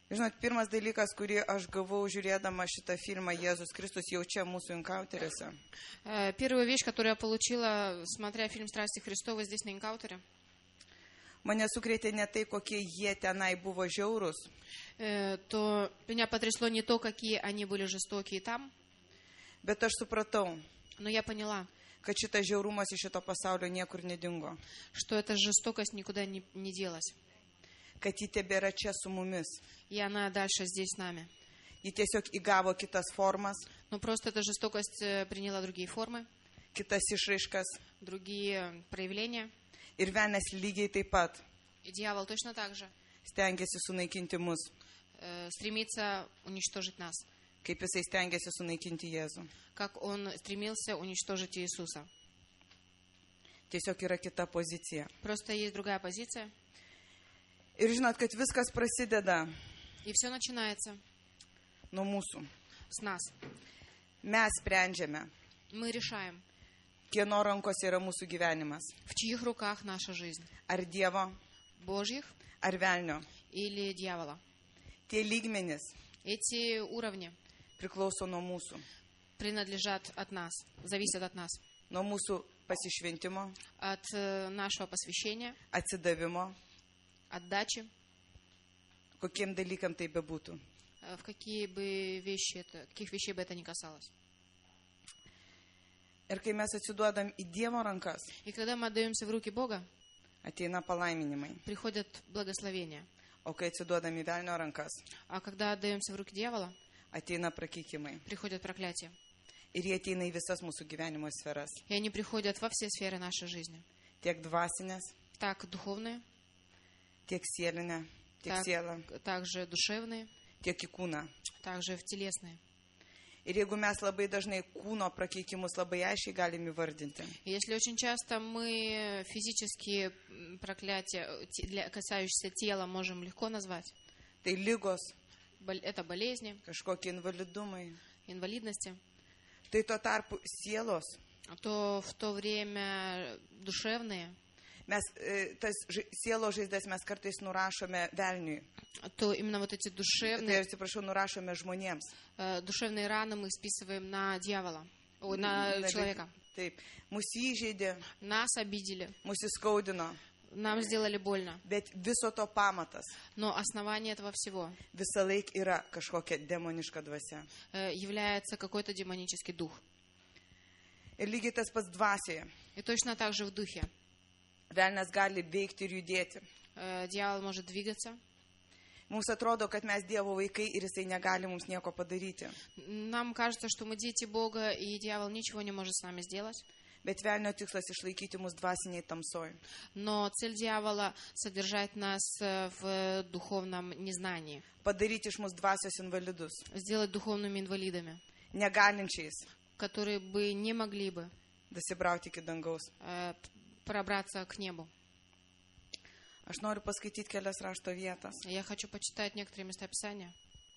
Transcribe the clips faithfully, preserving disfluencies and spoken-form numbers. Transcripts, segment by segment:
Žinot, pirmas dalykas, kurį aš gavau žiūrėdama šitą filmą Jėzus Kristus jau čia mūsų enkauteriuose. Первая вещь, которую я получила, смотря фильм «Страсти Христовы» здесь на энкаутере. Mane sukrėtė ne tai, kokie jie tenai buvo žiaurūs, то меня потрясло не то, какие они были жестокие там, bet aš supratau, но я поняла, kad šitas žiaurumas iš šito pasaulio niekur nedingo, что эта жестокость никуда не, не делась. kad ji tebėra čia su mumis. И она дальше здесь с нами. Ji tiesiog įgavo kitas formas, Но просто эта жестокость приняла другие формы, kitas išraiškas другие проявления. ir velnias lygiai taip pat И дьявол точно так же stengiasi sunaikinti mus, э, стремится уничтожить нас, kaip jisai stengiasi sunaikinti Jėzų. как он стремился уничтожить Иисуса. Tiesiog yra kita pozicija. Просто есть другая позиция. Ir žinot, kad viskas prasideda И все начинается nuo mūsų. с нас. Mes sprendžiame, Мы решаем, kieno rankose yra mūsų gyvenimas. в чьих руках наша жизнь. Ar Dievo, Божьих ar velnio. или дьявола. Tie lygmenys Эти уровни priklauso nuo mūsų. принадлежат от нас, зависят от нас. Nuo mūsų pasišventimo, От э, нашего посвящения, atsidavimo, отдачи, kokiem dalykam tai bebūtų. э, в какие бы вещи это, каких вещей бы это ни касалось. Ir kai mes atsiduodam į Dievo rankas, И когда мы отдаемся в руки Бога, ateina palaiminimai. приходят благословения. O kai atsiduodam į velnio rankas, А когда отдаемся в руки дьявола, ateina prakeikimai. приходят проклятия. Ir jie ateina į visas mūsų gyvenimo sferas. И они приходят во все сферы нашей жизни. Tiek dvasinės, Так духовные, tiek sielinė, tiek так, siela, также душевные, tiek į kūną. также в телесные. Ir jeigu mes labai dažnai kūno prakeikimus labai aiškiai galim įvardinti, И если очень часто мы физические м, проклятия, те- для- касающиеся тела, можем легко назвать, tai lygos, бол- это болезни, kažkokie invalidumai, инвалидности, tai tuo tarpu sielos, то в то время душевные, mes e, tas žai- sielo žaizdas mes kartais nurašome velniui. то именно вот эти Tai, душевные, atsiprašau, nurašome žmonėms. э, душевные раны мы списываем на дьявола, ой, на Na, человека. Taip, mūsų įžeidė, Нас обидели, mūsų skaudino, нам сделали больно. bet viso to pamatas Но основание этого всего visą laik yra kažkokia demoniška dvasia. э, является какой-то демонический дух. Ir lygiai tas pats dvasioje. И точно так же в духе. Velnas gali veikti ir judėti. Э, Дьявол может двигаться. Mums atrodo, kad mes Dievo vaikai ir jisai negali mums nieko padaryti. Нам кажется, что мы дети Бога, и дьявол ничего не может с нами сделать. Bet velnio tikslas išlaikyti mus dvasiniai tamsoj. Но цель дьявола — содержать нас э, в духовном незнании, Padaryti iš mus dvasios invalidus. сделать духовными инвалидами, Negalinčiais которые бы не могли бы dasibrauti iki dangaus. э, пробраться к небу. Aš noriu paskaityti kelias rašto vietas. Я хочу почитать некоторые места Писания,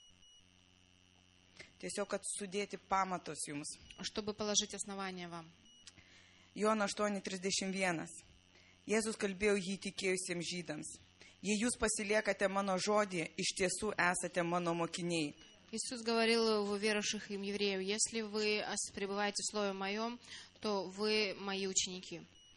Tiesiog, kad sudėti pamatus jums. чтобы положить основание вам. Jono aštuoni trisdešimt vienas. Jėzus kalbėjo jį tikėjusiems žydams. Jei jūs pasiliekate mano žodį, iš tiesų esate mano mokiniai. Иисус говорил в верующих им евреев: если вы ос- пребываете в Слове Моем, то вы мои ученики.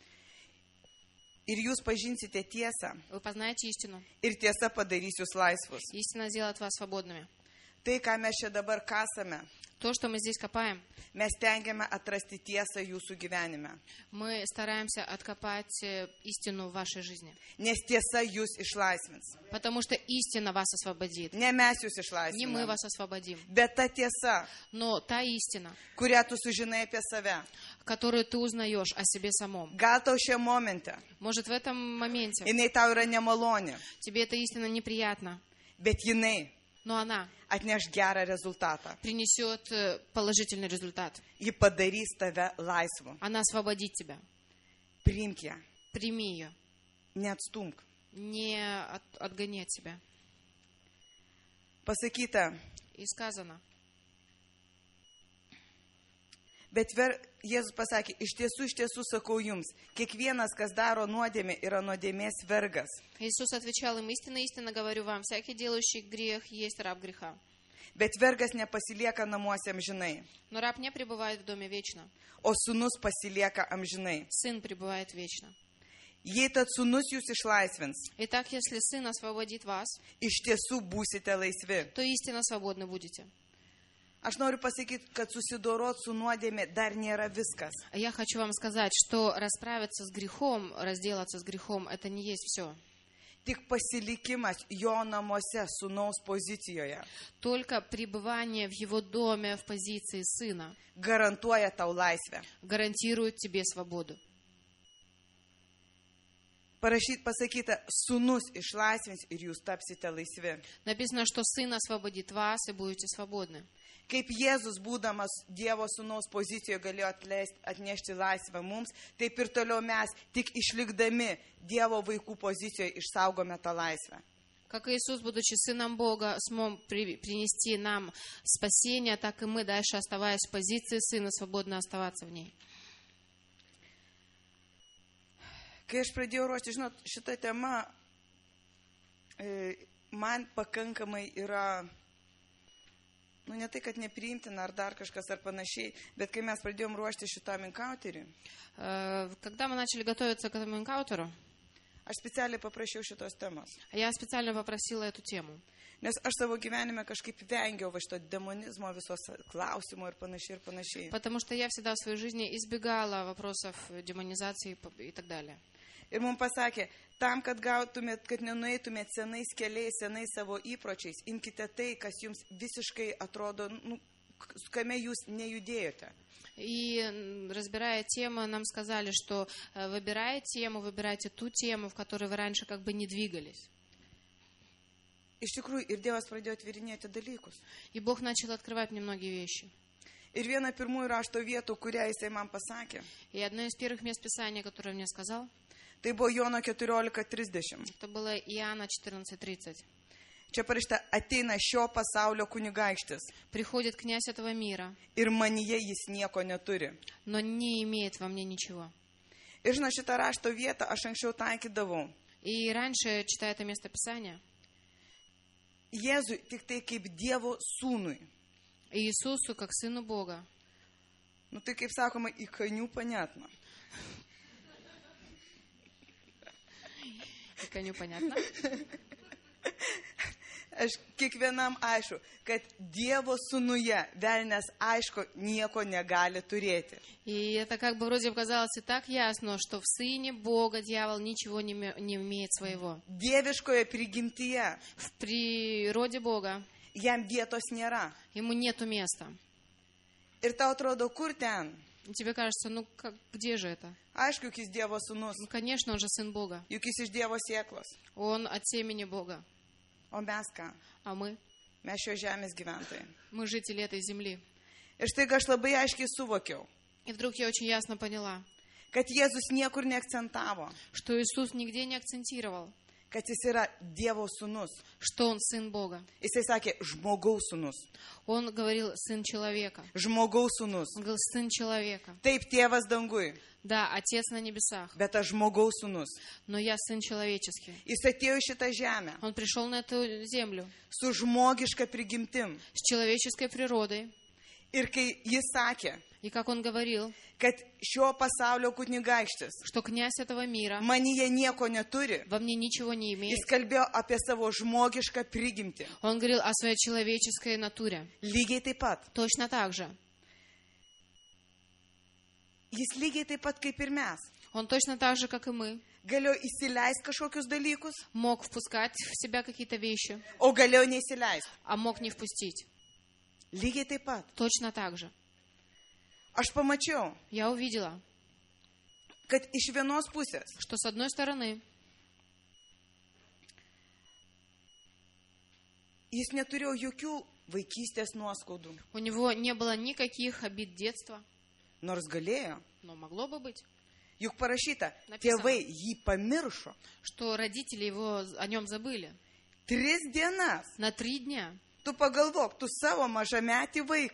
Ir jūs pažinsite tiesą. Вы познаете истину. Ir tiesa padarys jūs laisvus. Истина сделает вас свободными. Tai, ką mes čia dabar kasame, То, что мы здесь копаем, mes tengiame atrasti tiesą jūsų gyvenime. мы стараемся откопать э, истину в вашей жизни. Nes tiesa jūs išlaisvins. Потому что истина вас освободит. Ne mes jūs Не мы išlaisviname. вас освободим. Bet ta tiesa, Но та истина, kurią tu sužinai apie save. которую ты узнаешь о себе самом, Gal tau šiame momente, может, в этом моменте jinai tau yra nemaloni, тебе эта истина неприятна, bet jinai но она atneš gerą rezultatą. принесет э, положительный результат. Ji padarys tave laisvu. Она освободит тебя. Priimk ją, Прими ее. neatstumk. Не от- отгони от себя. Pasakyta, И сказано, Bet ver, Jėzus pasakė, iš tiesų, iš tiesų sakau jums, kiekvienas, kas daro nuodėmę, yra nuodėmės vergas. Иисус отвечал им: истинно, истинно говорю вам, всякий делающий грех есть раб греха. Bet vergas nepasilieka namuose amžinai, Но раб не пребывает в доме вечно, o sūnus pasilieka amžinai. сын пребывает вечно. Jei tad sūnus jūs išlaisvins, Итак, если сын освободит вас, iš tiesų būsite laisvi. то истинно свободны будете. Aš noriu pasakyti, kad susidorot su nuodėmė dar nėra viskas. А я хочу вам сказать, что расправиться с грехом, разделаться с грехом, это не есть все. Tik pasilikimas jo namuose sūnaus pozicijoje Только пребывание в его доме в позиции сына garantuoja tau laisvę. гарантирует тебе свободу. Parašyt, pasakyta, sūnus išlaisvins ir jūs tapsite laisvi. Написано, что сын освободит вас и будете свободны. Kaip Jėzus, būdamas Dievo sūnaus pozicijoje, galėjo atleisti, atnešti laisvę mums, taip ir toliau mes, tik išlikdami Dievo vaikų pozicijoje, išsaugome tą laisvę. Как Иисус, будучи сыном Бога, смог при- принести нам спасение, так и мы, дальше оставаясь в позиции сына, свободно оставаться в ней. Kai aš pradėjau ruošti, žinot, šitą temą e, man pakankamai yra, nu ne tai, kad nepriimtina ar dar kažkas ar panašiai, bet kai mes pradėjom ruošti šitam enkauteriui, Э, Когда мы начали готовиться к этому энкаунтеру, aš specialiai paprašiau šitos temos. я специально попросила эту тему. Nes aš savo gyvenime kažkaip vengiau va šito demonizmo, visos klausimų ir panašiai ir panašiai. Потому что я всегда в своей жизни избегала вопросов демонизации и по- и так далее. Ir mums pasakė, tam, kad gautumėt, kad nenueitumėt senais keliais, senais savo įpročiais, imkite tai, kas jums visiškai atrodo, nu, k- kame jūs nejudėjote. И м, разбирая темы, нам сказали, что э, выбирая тему, выбирайте ту тему, в которой вы раньше как бы не двигались. Iš tikrųjų, ir Dievas pradėjo atvirinėti dalykus. И Бог начал открывать мне многие вещи. Ir viena pirmųjų rašto vietų, kurią jisai man pasakė, И одно из первых мест Писания, которое мне сказал, tai buvo Jono keturiolika trisdešimt. это было Иоанна четырнадцать тридцать. Čia parašyta, ateina šio pasaulio kunigaikštis «Приходит князь этого мира, ir manyje jis nieko neturi. но не имеет во мне ничего». Ir žinau, šitą rašto vietą aš anksčiau taikydavau. И раньше, читая это место Писания, Jėzui tik tai kaip Dievo sūnui. Иисусу, как Сыну Бога, Nu tai kaip sakoma, į kanių panetna. как они понятно, Aš kiekvienam aišku, kad Dievo sūnuje velnės aišku nieko negali turėti. и это как бы вроде казалось и так ясно, что в Сыне Бога дьявол ничего не ме- не имеет своего. Dieviškoje prigimtyje В природе Бога jam vietos nėra. ему нету места. Ir tau atrodo, kur ten? И тебе кажется, ну как, где же это? Aišku, juk jis Dievo sūnus, Ну, конечно, он же Сын Бога. juk jis iš Dievo sėklos. Он от семени Бога. O mes ką? А мы? Mes šio žemės gyventojai. Мы жители этой земли. Ir štai aš labai aiškiai suvokiau, И вдруг я очень ясно поняла, kad Jėzus niekur neakcentavo, что Иисус нигде не акцентировал, kad jis yra Dievo sūnus. что Он Сын Бога. Jisai sakė, žmogaus sūnus. Он говорил «Сын человека». Žmogaus sūnus. Он говорил «Сын человека». Taip, tėvas dangui, Да, Отец на небесах, bet aš žmogaus sūnus. но я Сын человеческий. Jis atėjo į šitą žemę Он пришел на эту землю su žmogiška prigimtim. с человеческой природой. Ir kai jis sakė, И как Он говорил, kad šio pasaulio kunigaikštis что князь этого мира manyje nieko neturi, во мне ничего не имеет. jis kalbėjo apie savo žmogišką prigimtį. Он говорил о своей человеческой натуре. Lygiai taip pat. Точно так же. Jis lygiai taip pat kaip ir mes. Он точно так же, как и мы, Galėjo įsileisti kažkokius dalykus, мог впускать в себя какие-то вещи, o galėjo neįsileisti. а мог не впустить. Lygiai taip pat. Точно так же. Aš pamačiau, Я увидела, kad iš vienos pusės что с одной стороны jis neturėjo jokių vaikystės nuoskaudų, у него не было никаких обид детства, nors galėjo. но могло бы быть, Juk parašyta, Написано. tėvai jį pamiršo. что родители его о нем забыли. Tris dienas. На три дня. Tu pagalvok, tu savo mažametį vaiką.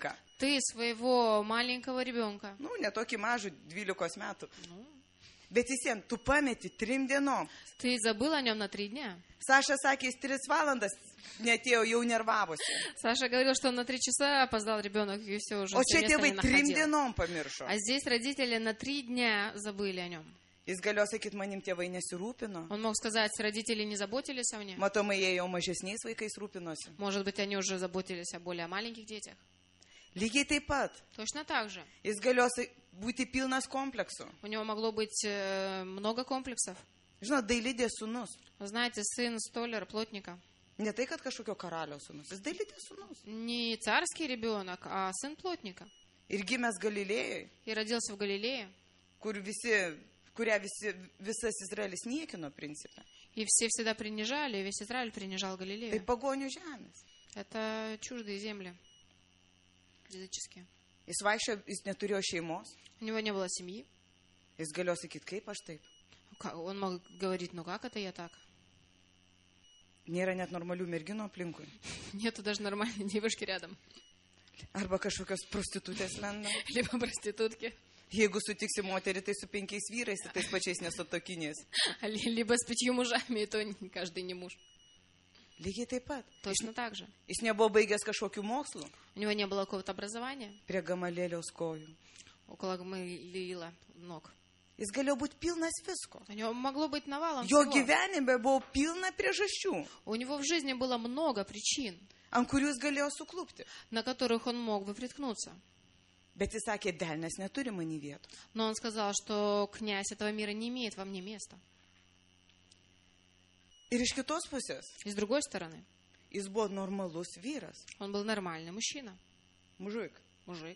ты своего маленького ребенка, nu, netokį mažų dvylikos metų, ну, bet vis vien, tu pameti trim dienom. ты забыл о нем на три дня. Saša sakė, jis tris valandas netėjo, jau nervavosi. Саша говорил, что он на три часа опоздал ребенок, и все уже O всё čia место tėvai не trim находил. dienom pamiršo. А здесь родители на три дня забыли о нем. Jis galėjo sakyti, manim tėvai nesirūpino. Он мог сказать, родители не заботились о мне. Matomai, jie jau mažesniais vaikais rūpinosi. Может быть, они уже заботились о более маленьких детях. Lygiai taip pat. Точно так же. Jis galėjo sa- būti pilnas kompleksų. У него могло быть э, много комплексов. Žinot, dailidės sūnus. Вы знаете, сын столяра, плотника. Ne tai, kad kažkokio karaliaus sūnus. Jis dailidės sūnus. Не царский ребенок, а сын плотника. Ir gimęs Galilėjai, И родился в Галилее. kur visi, kurią visi, visas Izraelis niekino principę. И все всегда принижали, и весь Израиль принижал Tai Галилею. pagonių žemės. Это чуждые земли языческие. Jis vaikščio, jis neturėjo šeimos. У него не было семьи. Jis galėjo sakyti, kaip aš taip. Ка- Он мог говорить, ну как это я так? Nėra net normalių merginų aplinkui. Нету даже нормальной девушки рядом. Arba kažkokios prostitutės lenda. Либо проститутки. Jeigu sutiksi moterį, tai su penkiais vyrais, ir tais pačiais nesutokiniais. А ли- Либо с пятью мужами, и то не каждый не муж. Lygiai taip pat. Точно так же. Jis nebuvo baigęs kažkokių mokslų У него не было какого-то образования prie gamalėliaus kojų. около Гамалиила ног. Jis galėjo būti pilnas visko. У него могло быть навалом Jo всего. gyvenime buvo pilna priežasčių, У него в жизни было много причин, ant kurių jis galėjo suklupti. на которых он мог бы приткнуться. Bet jis sakė, delnas neturi mani vietų. Но он сказал, что князь этого мира не имеет во мне места. Ir iš kitos pusės, И с другой стороны, jis buvo normalus vyras. он был нормальный мужчина, Mužuik. мужик,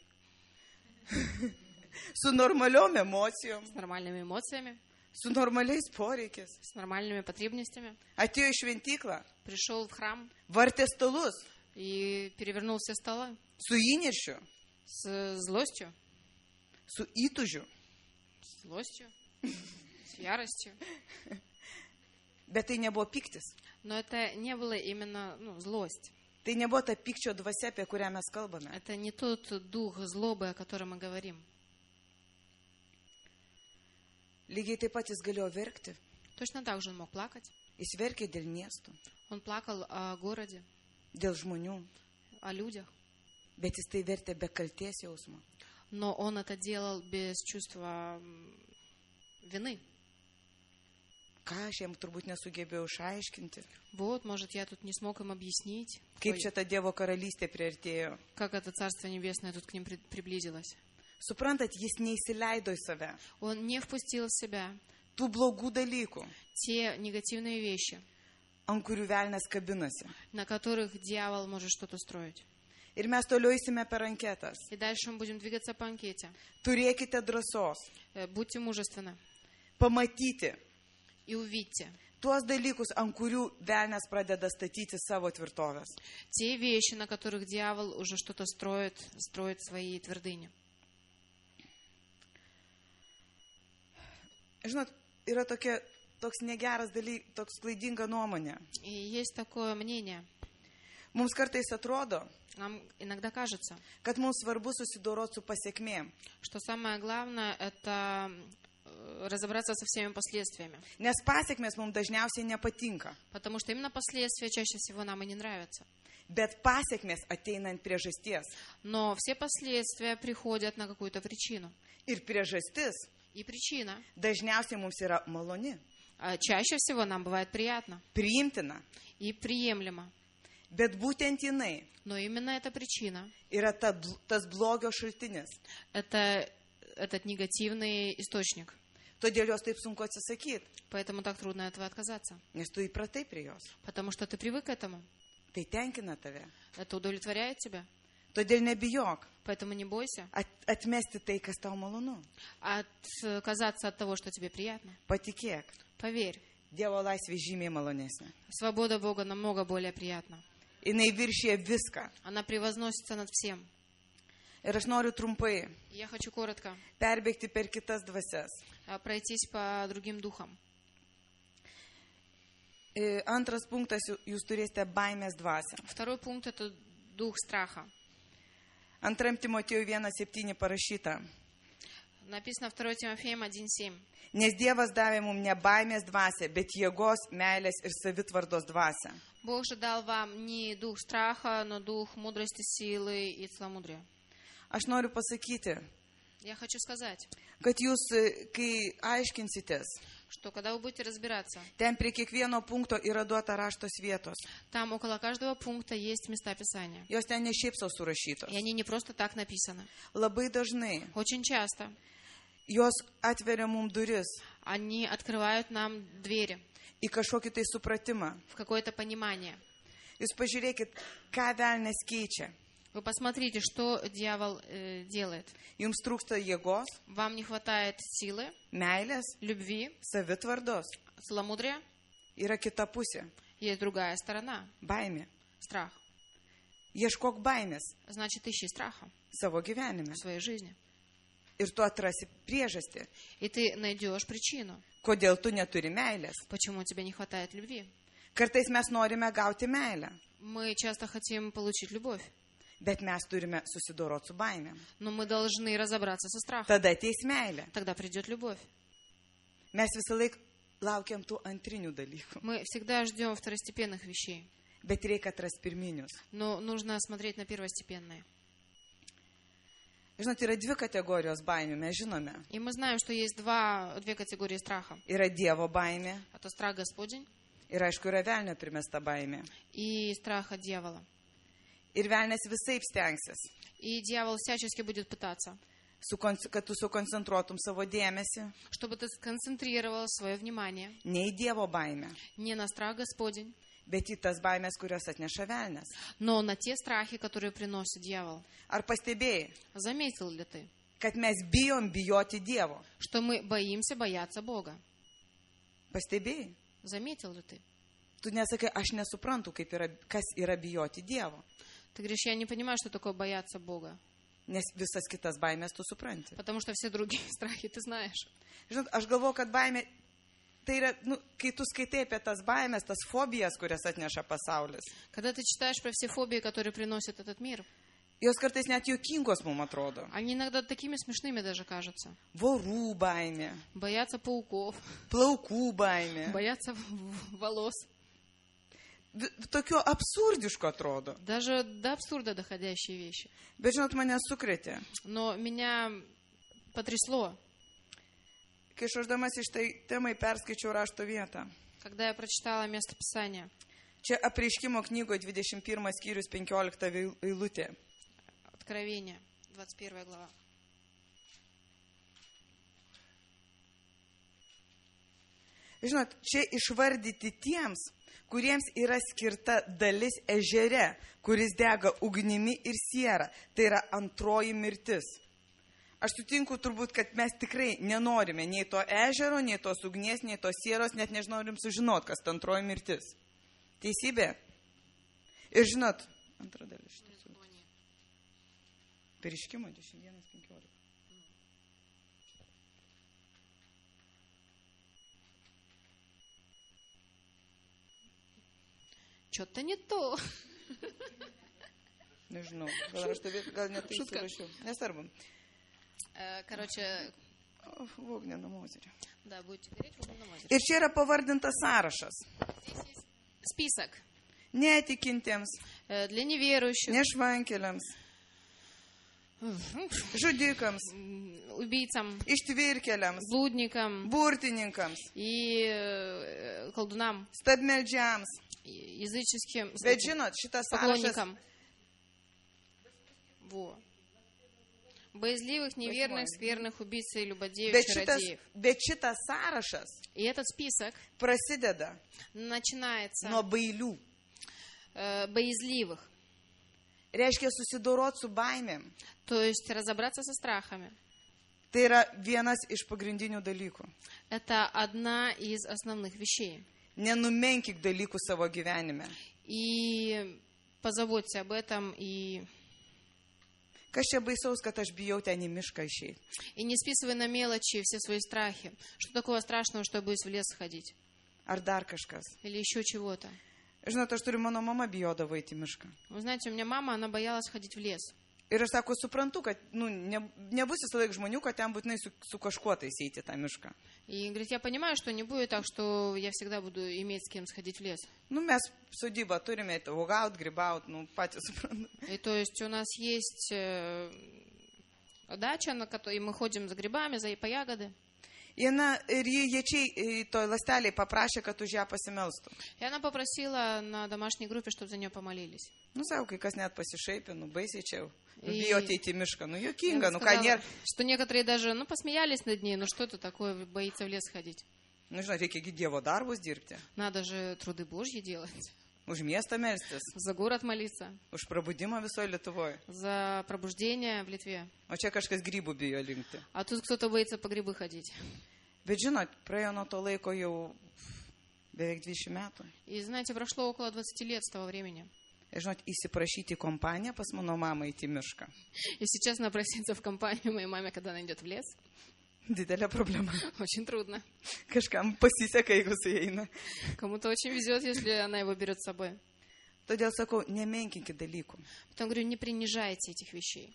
Su normaliom emocijom, с нормальными эмоциями, su normaliais poreikis. с нормальными потребностями. Atėjo į šventyklą, Пришел в храм vartė stalus, и перевернул все столы su įniršiu, с злостью, su įtužiu. с злостью, с яростью. Bet tai nebuvo piktis. Но это не было именно ну, злость. Tai nebuvo ta pykčio dvasia, apie kurią mes kalbame. Это не тот дух злобы, о котором мы говорим. Lygiai taip pat jis galėjo verkti. Точно так же он мог плакать. Jis verkė dėl miestų, Он плакал о городе, dėl žmonių. о людях. Bet jis tai vertė be kalties jausmo. Но он это делал без чувства м, вины. Ką aš jam turbūt nesugebėjau išaiškinti. Вот, может, я тут не смог им объяснить, Kaip ой, čia ta Dievo karalystė priartėjo. как это Царство Небесное тут к ним при- приблизилось. Suprantat, jis neįsileido į save Он не впустил в себя tų blogų dalykų, те негативные вещи, ant kurių velnas kabinasi. на которых дьявол может что-то строить. Ir mes toliau eisime per anketas. И дальше мы будем двигаться по анкете. Turėkite drąsos Э, Будьте мужественны pamatyti и увидьте tuos dalykus, ant kurių velnas pradeda statyti savo tvirtovės. те вещи, на которых дьявол уже что-то строит, строит свои твердыни. Žinot, yra tokia, toks negeras dalykas, toks klaidinga nuomonė. И есть такое мнение. Mums kartais atrodo, Нам иногда кажется, kad mums svarbu susidoroti su pasiekmėm. что самое главное – это э, разобраться со всеми последствиями. Nes pasiekmės mums dažniausiai nepatinka. Потому что именно последствия чаще всего нам и не нравятся. Bet pasiekmės ateina ant priežasties. Но все последствия приходят на какую-то причину. Ir priežastis И причина dažniausiai mums yra maloni, а, чаще всего нам бывает приятна priimtina. и приемлема. Bet būtent jinai Но именно эта причина yra ta, bl- tas blogio šaltinis. – это этот негативный источник. Todėl jos taip sunku atsisakyti, Поэтому так трудно от этого отказаться. nes tu įpratai prie jos. Потому что ты привык к этому. Tai tenkina tave. Это удовлетворяет тебя. Todėl nebijok Поэтому не бойся at- atmesti tai, kas tau malonu. отказаться от того, что тебе приятно. Patikėk, Поверь, Dievo laisvė žymiai malonesnė. свобода Бога намного более приятна. Jinai viršyje viską. Она превозносится над всем. Ir aš noriu trumpai И Я хочу коротко perbėgti per kitas dvasias. а, пройтись по другим духам. E, Antras punktas, jū- jūs turėsite baimės dvasią. Второй пункт – это дух страха. Antram Timotiejui vienas septyni parašyta. Написано второе Тимофеям один семь. Nes Dievas davė mums ne baimės dvasią, bet jėgos, meilės ir savitvardos dvasią. Бог же дал вам не дух страха, но дух мудрости, силы и целомудрия. Aš noriu pasakyti, Я хочу сказать, kad jūs, e, kai aiškinsitės, что когда вы будете разбираться, ten prie kiekvieno punkto yra duota raštos vietos. там около каждого пункта есть места Писания. Jos ten ne šiaip sau surašytos. И они не просто так написаны. Labai dažnai Очень часто jos atveria mums duris они открывают нам двери į kažkokį tai supratimą. в какое-то понимание. Jūs pažiūrėkit, ką velnės keičia. Вы посмотрите, что дьявол э, делает. Jums trūksta jėgos, Вам не хватает силы, meilės, любви, savitvardos. целомудрия. Yra kita pusė – Есть другая сторона – baimė. – страх. Ieškok baimės Значит, ищи страха savo gyvenime. в своей жизни. Ir tu atrasi priežastį, И ты найдешь причину, kodėl tu neturi meilės. почему тебе не хватает любви. Kartais mes norime gauti meilę, Мы часто хотим получить любовь, bet mes turime susidoroti su baimėm. но мы должны разобраться со страхом. Tada ateis meilė. Тогда придет любовь. Mes visą laiką laukiam tų antrinių dalykų, Мы всегда ждем второстепенных вещей, bet reikia atrasti pirminius. но нужно смотреть на первостепенные. Žinote, yra dvi kategorijos baimių, mes žinome. И мы знаем, что есть два, две категории страха. Yra Dievo baimė Это страх Господень ir, aišku, yra velnio primesta baimė. и страх от дьявола. Ir velnės visaip stengsis, И дьявол всячески будет пытаться, sukon- kad tu sukoncentruotum savo dėmesį чтобы ты сконцентрировал свое внимание ne į Dievo baimę, не на страх Господень, bet į tas baimės, kurios atneša velnės. но на те страхи, которые приносит дьявол. Ar pastebėjai, Заметил ли ты, kad mes bijom bijoti Dievo? что мы боимся бояться Бога? Pastebėjai? Заметил ли ты? Tu nesakai, aš nesuprantu, kaip yra, kas yra bijoti Dievo, Ты говоришь, я не понимаю, что такое бояться Бога, nes visas kitas baimės tu supranti. потому что все другие страхи ты знаешь. Žinot, aš galvoju, kad baimė, tai yra, nu, kai tu skaitai apie tas baimės, tas fobijas, kurias atneša pasaulis, Когда ты читаешь про все фобии, которые приносит этот мир, jos kartais net juokingos mums atrodo. они иногда такими смешными даже кажутся. Vorų baimė, Боятся пауков, plaukų baimė. боятся в- волос. Vi- Tokio absurdiško atrodo. Даже до абсурда доходящие вещи. Bet žinot, mane sukrėtė. Но меня потрясло, Kai aš uždamas iš tai temai perskaičiau rašto vietą. когда я прочитала место Писания. Čia apreiškimo knygoje dvidešimt pirmas skyrius penkiolikta veil- eilutė. Откровение, двадцать первая глава. Žinot, čia išvardyti tiems, kuriems yra skirta dalis ežere, kuris dega ugnimi ir siera. Tai yra antroji mirtis. Aš sutinku turbūt, kad mes tikrai nenorime nei to ežero, nei tos ugnies, nei tos sieros, net nežinorim sužinot, kas ta antroji mirtis. Teisybė? Ir žinot, antra dalis šitą. Pareiškimo dvidešimt vienas penkiolika. Что-то не то. Nežinau, gal aš tavė, gal net tai Šutka. surašiau. Nesvarbu. Э, Короче, В огненном озере. да, будете гореть в огненном озере. Ir čia yra pavardintas sąrašas. Здесь есть список Netikintiems, э, для неверующих, nešvankeliams, žudikams, м, убийцам, ištvirkeliams, блудникам burtininkams, и э, колдунам, stabmeldžiams. и языческим Bet žinot, šitas sąrašas, поклонникам. Во. Боязливых, неверных, скверных, убийц и любодеев, bet šitas, чародеев. bet šitas sąrašas И этот список prasideda начинается nuo bailių. э, боязливых. Reiškia susidorot su baimėm. То есть разобраться со страхами. Tai yra vienas iš pagrindinių dalykų. Это одна из основных вещей. Nenumenkik dalykų savo gyvenime. И позаботься об этом, и, Kas čia baisaus, kad aš bijau ten į mišką išeiti? и не списывай на мелочи все свои страхи. Что такого страшного, что я боюсь в лес ходить? Ar dar kažkas? Или еще чего-то. Žinot, aš turiu, mano mama bijodavo eiti į mišką. Вы знаете, у меня мама, она боялась ходить в лес. Ir aš sako, suprantu, kad nu, ne, nebus visą laiką žmonių, kad ten būtinai su, su kažkuo tai eiti tą mišką. И говорит, я понимаю, что не будет так, что я всегда буду иметь с кем сходить в лес. Nu, mes sodybą turime, uogaut, grybaut, nu, patys suprantu. И то есть у нас есть э, дача, на которой мы ходим за грибами, за, по ягоды. Ir, na, ir jie čia toj ląsteliai paprašė, kad už ją pasimelstų. И она попросила на домашней группе, чтобы за нее помолились. Nu, savo, kai kas net pasišaipė, nu, baisiai čia jau. И- Bijo ateiti į mišką, nu, И juokinga, она nu, ką сказала, nėra. что некоторые даже, ну, посмеялись над ней, ну, что это такое, боится в лес ходить. Nu, žinot, reikia gi Dievo darbus dirbti. Надо же труды Божьи делать, Už miestą melstis, за город молиться, už prabudimą visoje Lietuvoje. за пробуждение в Литве. O čia kažkas grybų bijo linkti. А тут кто-то боится по грибы ходить. Bet žinot, praėjo nuo to laiko jau beveik dvidešimt metų. И, знаете, прошло около двадцати лет с того времени. Ir žinot, įsiprašyti į kompaniją pas mano mamą įti mišką. И сейчас напроситься в компанию моей маме, когда она идет в лес, Didelė problema. очень трудно. Kažkam pasiseka, jeigu su eina. Кому-то очень везет, если она его берет с собой. Todėl sakau, nemenkinkit dalykų. Потом говорю, не принижайте этих вещей.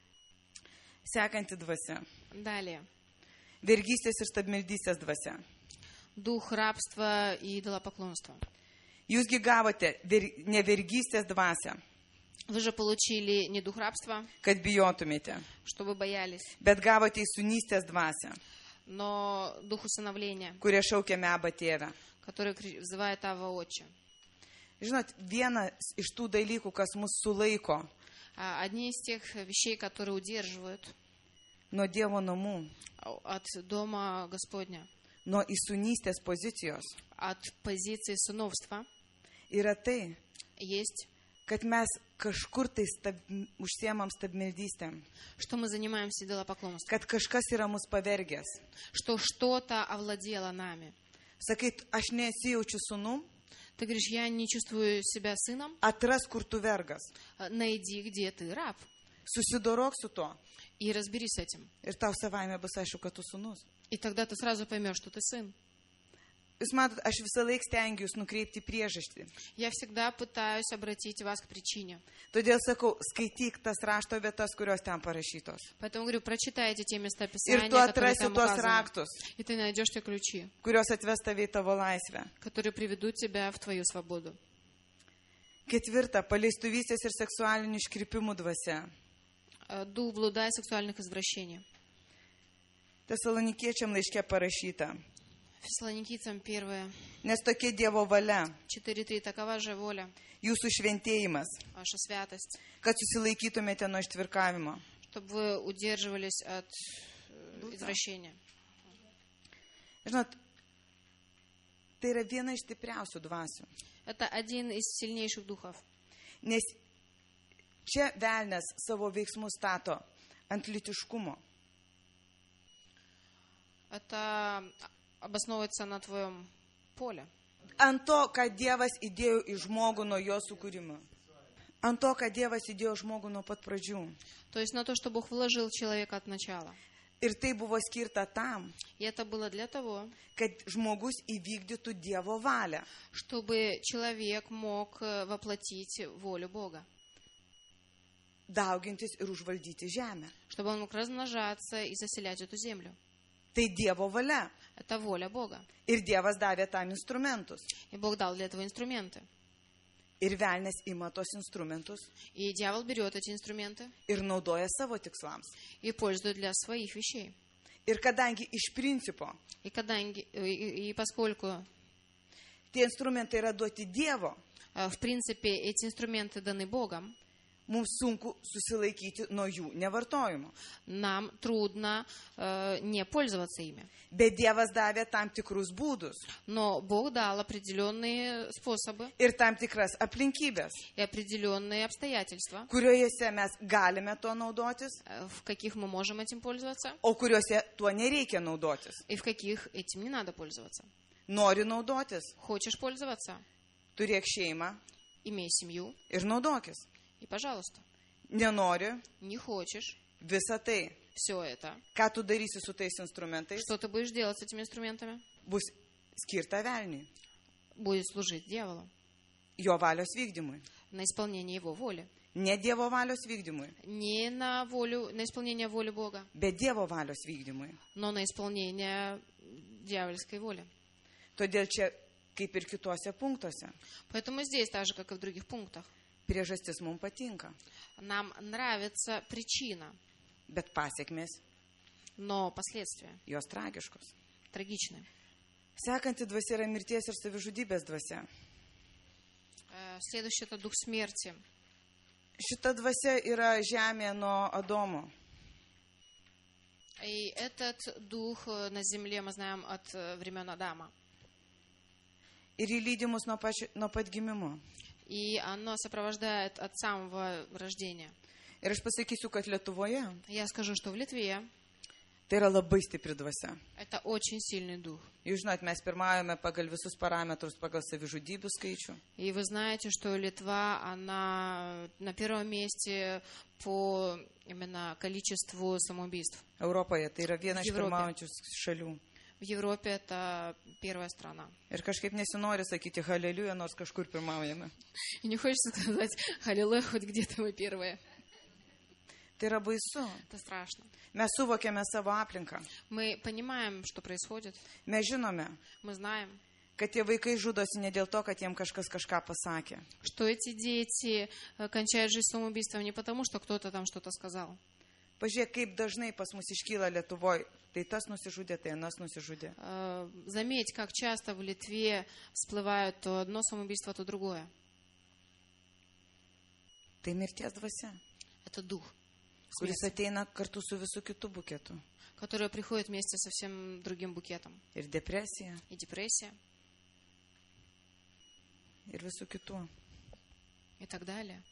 Sekanti dvasia. Далее. Vergystės ir stabmeldystės dvasia. Дух рабства и идолопоклонства. Jūsgi gavote ver, ne vergystės dvasią, Вы же получили не дух рабства, kad bijotumėte, чтобы боялись, bet gavote įsūnystės dvasią, но дух усыновления, kurie šaukiame Abba tėvę. который кри- взывает Ава Отче. Žinot, vienas iš tų dalykų, kas mus sulaiko А Одни из тех вещей, которые удерживают nuo Dievo namų, от Дома Господня, nuo įsūnystės pozicijos, от позиции сыновства, yra tai, есть, kad mes kažkur tai stab, užsiemam stabmeldystėm, что мы занимаемся идолопоклонством, kad kažkas yra mus pavergęs. что что-то овладело нами. Sakai, aš nesijaučiu sūnum, Ты говоришь, я не чувствую себя сыном, atras, kur tu vergas. а, найди, где ты раб, Susidorok su to. и разберись с этим. Ir tau savaime bus aišku, kad tu sūnus. И тогда ты сразу поймешь, что ты сын. Jūs matot, aš visą laiką stengiuosi nukreipti priežastį. Я всегда пытаюсь обратить вас к причине. Todėl sakau, skaityk tas rašto vietas, kurios ten parašytos. Поэтому говорю, прочитай эти те места Ir Писания, tu которые atrasi там tuos указаны. raktus, И ты найдешь те ключи, kurios atves tave į tavo laisvę. которые приведут тебя в твою свободу. Ketvirta, paleistuvystės ir seksualinių iškrypimų dvasia. Э, Дух блуда и сексуальных извращений. Tesalonikiečiam laiške parašyta. Фессалоникийцам первое, Nes tokia Dievo valia, четыре три. Такова же воля, jūsų šventėjimas, ваша святость, kad susilaikytumėte nuo ištvirkavimo. чтобы вы удерживались от э, извращения. Žinot, tai yra viena iš stipriausių dvasių. Это один из сильнейших духов. Nes čia velnės savo veiksmus stato ant lytiškumo. Это обосновывается на твоем поле. Ant to, kad Dievas įdėjo į žmogų nuo jo sukūrimo. Ant to, kad Dievas įdėjo žmogų nuo pat pradžių. То есть на то, что Бог вложил в человека от начала. Ir tai buvo skirta tam, И это было для того, kad žmogus įvykdytų Dievo valią. чтобы человек мог э, воплотить волю Бога. Daugintis ir užvaldyti žemę. Чтобы он мог размножаться и заселять эту землю. Tai Dievo valia. Это воля Бога. Ir Dievas davė tam instrumentus. И Бог дал для этого инструменты. Ir velnės ima tos instrumentus И дьявол берет эти инструменты ir naudoja savo tikslams. и пользует для своих вещей. Ir kadangi iš principo И, когда, и, и- и поскольку, tie instrumentai yra duoti Dievo, э, в принципе, эти инструменты даны Богом, mums sunku susilaikyti nuo jų nevartojimo. нам трудно э, не пользоваться ими. Bet Dievas davė tam tikrus būdus Но Бог дал определенные способы ir tam tikras aplinkybės, и определенные обстоятельства, kuriuose mes galime tuo naudotis, э, в каких мы можем этим пользоваться o kuriuose tuo nereikia naudotis. и в каких этим не надо пользоваться. Nori naudotis, Хочешь пользоваться? turėk šeimą Имей семью ir naudokis. и, пожалуйста. Nenori, Не хочешь? visa tai, Все это. ką tu darysi su tais instrumentais, Что ты будешь делать с этими инструментами? bus skirta velniui, Будет служить дьяволу jo valios vykdymui. на исполнение его воли. Ne Dievo valios vykdymui, Не на волю, на исполнение воли Бога, bet Dievo valios vykdymui. но на исполнение дьявольской воли. Todėl čia, kaip ir kituose punktuose, Поэтому здесь, так же, как и в других пунктах, priežastis mums patinka, нам нравится причина, bet pasiekmės но последствия jos tragiškos. трагичны. Sekanti dvasia yra mirties ir savižudybės dvasia. Э, Следующий – это дух смерти. Šita dvasia yra žemėje nuo Adomo. И этот дух э, на земле мы знаем от э, времен Адама. Ir jį lydi mus nuo, pačio, nuo pat gimimo. И оно сопровождает от самого рождения. Ir aš pasakysiu, kad Lietuvoje Я скажу, что в Литве tai yra labai stipri dvasia. это очень сильный дух. Jūs žinot, mes pirmaujame pagal visus parametrus, pagal savižudybių skaičių. И вы знаете, что Литва, она на первом месте по именно количеству самоубийств. Europoje tai yra viena iš Европе. pirmaujančių šalių. В Европе это первая страна. Ir kažkaip nesinori sakyti haleliuja, nors kažkur pirmaujame. И не хочется сказать «Аллилуйя», хоть где-то мы первые. Tai yra baisu. Это страшно. Mes suvokiame savo aplinką. Мы понимаем, что происходит. Mes žinome, Мы знаем, kad tie vaikai žudosi ne dėl to, kad jiems kažkas kažką pasakė. что эти дети э, кончают жизнь самоубийством не потому, что кто-то там что-то сказал. Pažiūrėk, kaip dažnai pas mus iškyla Lietuvoje. Tai tas nusižudė, tai anas nusižudė. Э, Заметь, как часто в Литве всплывают то одно самоубийство, то другое. Tai mirties dvasia, Это дух, kuris смерти, ateina kartu su visų kitų buketu. который приходит вместе со всем другим букетом. Ir depresija, И депрессия, ir visų kitų. и так далее.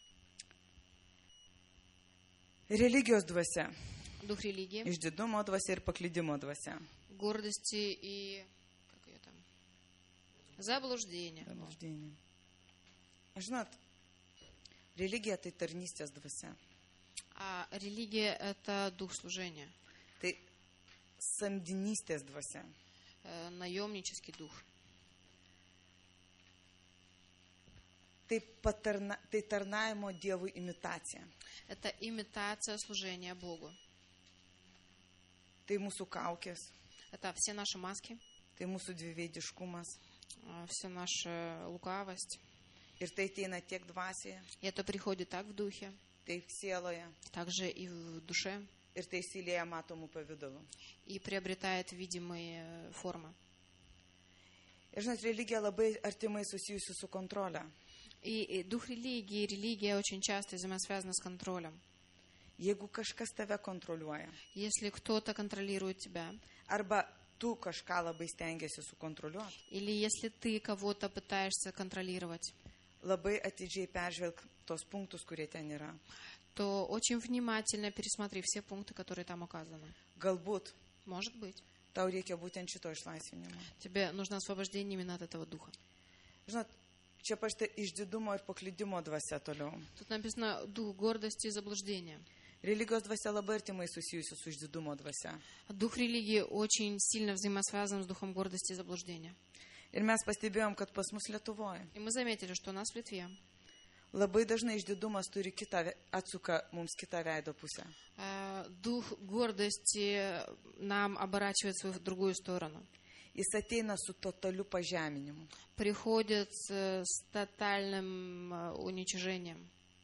Religijos dvasia, Дух религии, išdidumo dvasia ir paklydimo dvasia. гордости и как ее там? Заблуждения. Zablūždynė. Žinot, religija tai tarnystės dvasia. А религия – это дух служения, Tai samdinystės dvasia. э, наемнический дух. Tai, patarna, tai tarnaimo Dievui imitacija. Это имитация служения Богу. Tai mūsų kaukės, Это все наши маски, tai mūsų dviveidiškumas. э, вся наша лукавость. Ir tai ateina tiek dvasioje, И это приходит так в духе, tiek sieloje. также и в душе, Ir tai įsilieja matomų pavydalų. и приобретает видимые э, формы. Ir žinot, religija labai artimai susijusi su kontrole. И, и дух религии, религия очень часто взаимосвязана с контролем. Jeigu kažkas tave kontroliuoja, Если кто-то контролирует тебя, arba tu kažką labai stengiasi sukontroliuoti, или если ты кого-то пытаешься контролировать, labai atidžiai peržvelg tos punktus, kurie ten yra. то очень внимательно пересмотри все пункты, которые там указаны. Galbūt Может быть, tau reikia būtent šito išlaisvinimo. тебе нужно освобождение именно от этого духа. Žinot, čia pašta išdidumo ir paklydimo dvasia toliau. Тут написано дух гордости и заблуждения. Religijos dvasia labai artimai susijusi su išdidumo dvasia. Дух религии очень сильно взаимосвязан с духом гордости и заблуждения. Ir mes pastebėjom, kad pas mus Lietuvoje И мы заметили, что у нас в Литве labai dažnai išdidumas turi kitą, ve- atsuka mums kitą veido pusę. э, дух гордости нам оборачивает свою в другую сторону. Jis ateina su totaliu pažeminimu. Приходит э, с тотальным э, уничижением.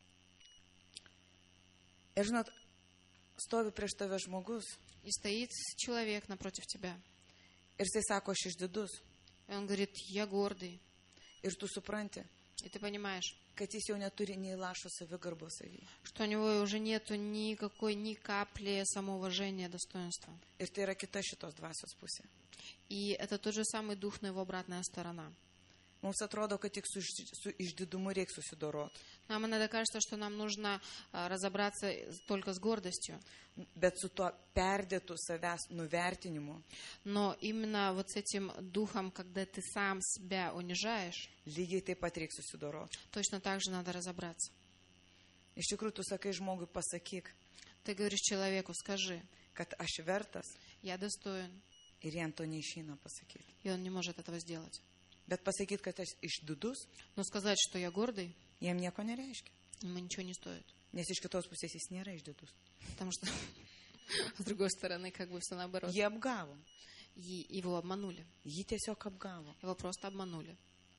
Ir žinot, stovi prieš tave žmogus И стоит человек напротив тебя. ir jisai sako, aš išdidus. И он говорит, я гордый. Ir tu supranti, И ты понимаешь, kad jis jau neturi nei lašo savigarbos savyje. что у него уже нету никакой, ни капли самоуважения, достоинства. Ir tai yra kita šitos dvasios pusė. И это тот же самый дух, но его обратная сторона. Mums atrodo, kad tik su, iš- su išdidumu reikia susidoroti. Нам иногда кажется, что нам нужно а, разобраться только с гордостью. Bet su tuo perdėtų savęs nuvertinimu Но именно вот с этим духом, когда ты сам себя унижаешь, lygiai taip pat reikia susidoroti. точно так же надо разобраться. Iš tikrųjų, tu sakai žmogui, pasakyk, Ты говоришь человеку, скажи, kad aš vertas я достоин, ir jam to neišeina pasakyti. и он не может этого сделать. Bet pasakyti, kad aš išdidus, Но сказать, что я гордый, jam nieko nereiškia. ему ничего не стоит. Nes iš kitos pusės jis nėra išdidus. Потому что, с другой стороны, как бы все наоборот. Jie apgavo. И его обманули. Jį tiesiog apgavo. Его просто обманули.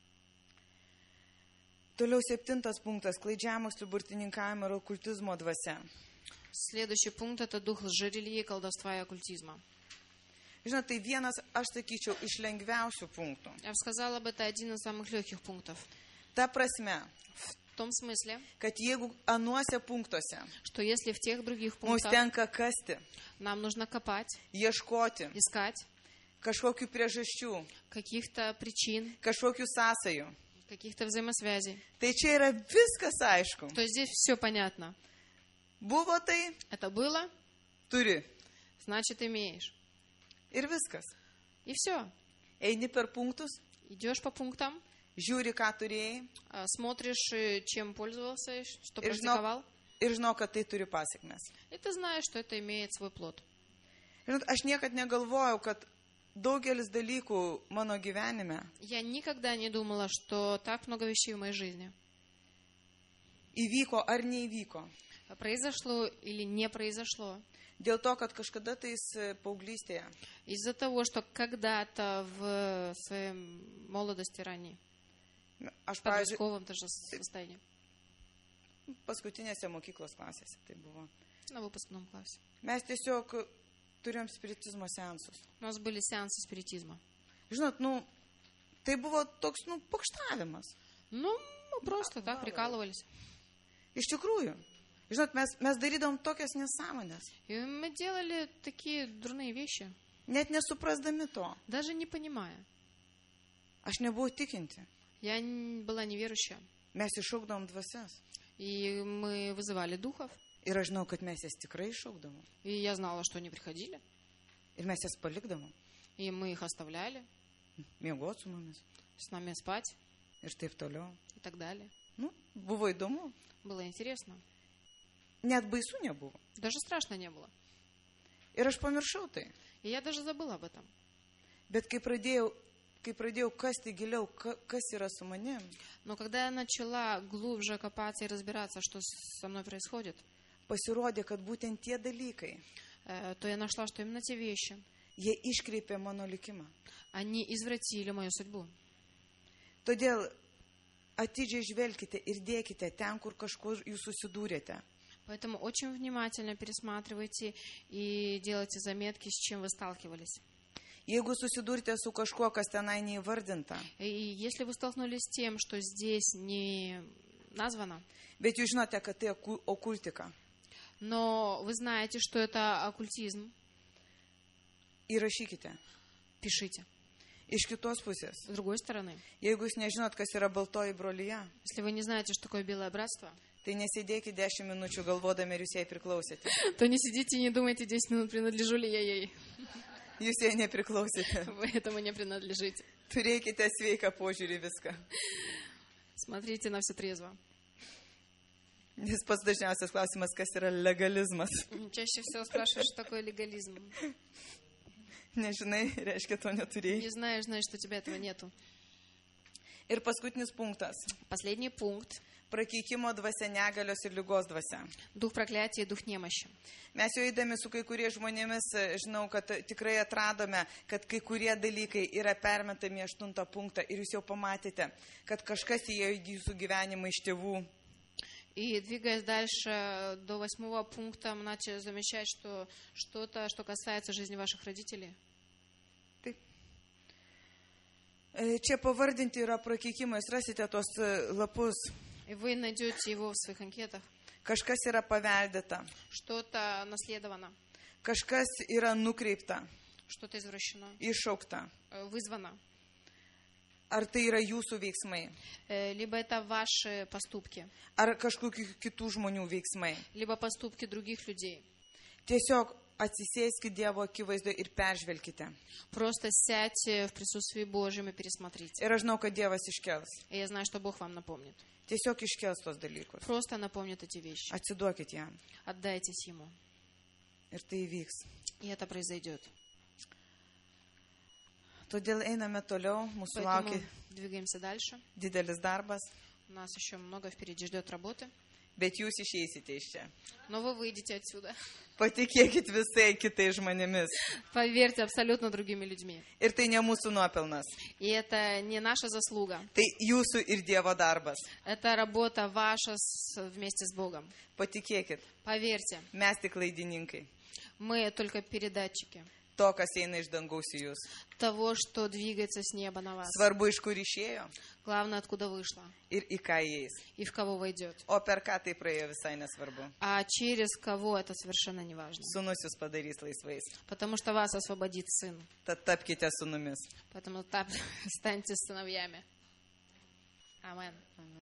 Toliau septintas punktas. Klaidžiamokslių, burtininkavimo ir okultizmo dvasia. Следующий пункт – это дух лжерелигии, колдовства и оккультизма. Žinot, tai vienas, aš sakyčiau, iš lengviausių punktų. Я бы сказала, бы, это один из самых легких пунктов. Ta prasme, В том смысле, kad jeigu anuose punktuose что если в тех других mums пунктах tenka kasti, нам нужно копать, ieškoti искать kažkokių priežasčių, каких-то причин, kažkokių sąsajų, каких-то взаимосвязей, tai čia yra viskas aišku. то здесь все понятно. Buvo tai, Это было, turi. значит, имеешь. Ir viskas. И все. Eini per punktus, Идешь по пунктам, žiūri, ką turėjai а, смотришь, э, чем пользовался, что ir практиковал, žinok, ir žinok, kad tai turi pasiekmes. и ты знаешь, что это имеет свой плод. Žinot, aš niekad negalvojau, kad daugelis dalykų mano gyvenime Я никогда не думала, что так много вещей в моей жизни įvyko ar neįvyko. произошло или не произошло. Dėl to, kad kažkada tais paauglystėje Из-за того, что когда-то в своей молодости ранней, aš, в pavyzdžiui, подростковом даже состоянии, paskutinėse mokyklos klasėse tai buvo. на выпускном классе, Mes tiesiog turėjom spiritizmo seansus. у нас были сеансы спиритизма. Žinot, nu, tai buvo toks, nu, pokštavimas. Ну, мы просто так прикалывались. Iš tikrųjų. Žinot, mes, mes darydavom tokias nesąmonės, И мы делали такие дурные вещи, net nesuprasdami to. даже не понимая. Aš nebuvau tikinti. Я н- была неверующая. Mes iššaukdavom dvasias. И мы вызывали духов. Ir aš žinau, kad mes jas tikrai iššaukdavom. И я знала, что они приходили. Ir mes jas palikdavom. И мы их оставляли, Miegoti su mumis. с нами спать Ir taip toliau. и так далее. Nu, buvo įdomu. Было интересно. Net baisu nebuvo. Даже страшно не было. Ir aš pamiršau tai. И я даже забыла об этом. Bet kai pradėjau, kai pradėjau kasti giliau, ka, kas yra su manim, Но когда я начала глубже копаться и разбираться, что со мной происходит, pasirodė, kad būtent tie dalykai, э, то я нашла, что именно те вещи, jie iškreipė mano likimą. они извратили мою судьбу. Todėl atidžiai žvelkite ir dėkite ten, kur kažkur jūs susidūrėte. Поэтому очень внимательно пересматривайте и делайте заметки, с чем вы сталкивались. Jeigu susidurite su kažkuo, kas tenai neįvardinta, И если вы столкнулись с тем, что здесь не названо, bet jūs žinote, kad tai oku- okultika, но вы знаете, что это оккультизм, įrašykite. пишите. Iš kitos pusės, С другой стороны, jeigu jūs nežinot, kas yra baltoji brolyje, если вы не знаете, что такое белое братство, tai nesėdėkite dešimt minučių galvodami, ar jūs jai priklausėte. то не сидите и не думайте десять минут, принадлежу ли я ей. Jūs jai nepriklausėte. Вы этому не принадлежите. Turėkite sveiką požiūrį viską. Смотрите на все трезво. Nes pats dažniausias klausimas, kas yra legalizmas. Чаще всего спрашивают, что такое легализм. Nežinai, reiškia, to neturėjai. Не знаешь, значит, у тебя этого нету. Ir paskutinis punktas. Последний пункт. Prakeikimo dvasia, negalios ir lygos dvasia. Дух проклятия и дух немощи. Mes jau eidami su kai kurie žmonėmis, žinau, kad tikrai atradome, kad kai kurie dalykai yra permetami į aštuntą punktą ir jūs jau pamatėte, kad kažkas įėjo į jūsų gyvenimą iš tėvų. И двигаясь дальше до восьмого пункта, мы начали замечать, что что-то, что касается жизни ваших родителей. Taip. E, Čia pavardinti yra prakeikimai, jūs rasite tos e, lapus. И вы найдете его в своих анкетах. Kažkas yra paveldėta, Что-то наследовано, kažkas yra nukreipta, что-то извращено, iššaukta. э, вызвано. Ar tai yra jūsų veiksmai, Э, Либо это ваши поступки, ar kažkokių kitų žmonių veiksmai. либо поступки других людей. Tiesiog atsisėskite Dievo akivaizdoje ir peržvelkite. Просто сядьте в присутствии Божьем и пересмотрите. Ir aš žinau, kad Dievas iškels. И я знаю, что Бог вам напомнит. Tiesiog iškels tos dalykus. Просто напомнит эти вещи. Atsiduokit jam. Отдайтесь Ему. Ir tai įvyks. И это произойдет. Todėl einame toliau. Mūsų Поэтому laukia двигаемся дальше. didelis darbas. У нас еще много впереди ждет работы. Bet jūs išeisite iš čia. Но вы выйдете отсюда. Patikėkit visai kitais žmonėmis. Поверьте, абсолютно другими людьми. Ir tai ne mūsų nuopelnas. И это не наша заслуга. Tai jūsų ir Dievo darbas. Это работа ваша с- вместе с Богом. Patikėkit, Поверьте, mes tik laidininkai. мы только передатчики To, kas eina iš dangaus į jūs. того, что двигается с неба на вас. Svarbu, iš kur išėjo Главное, откуда вышло ir į ką įeis. и в кого войдет. O per ką tai praėjo visai nesvarbu. А через кого это совершенно не важно. Sūnus jūs padarys laisvais. Потому что вас освободит Сын. Tad tapkite sūnumis. Поэтому так, станьте сыновьями. Амен.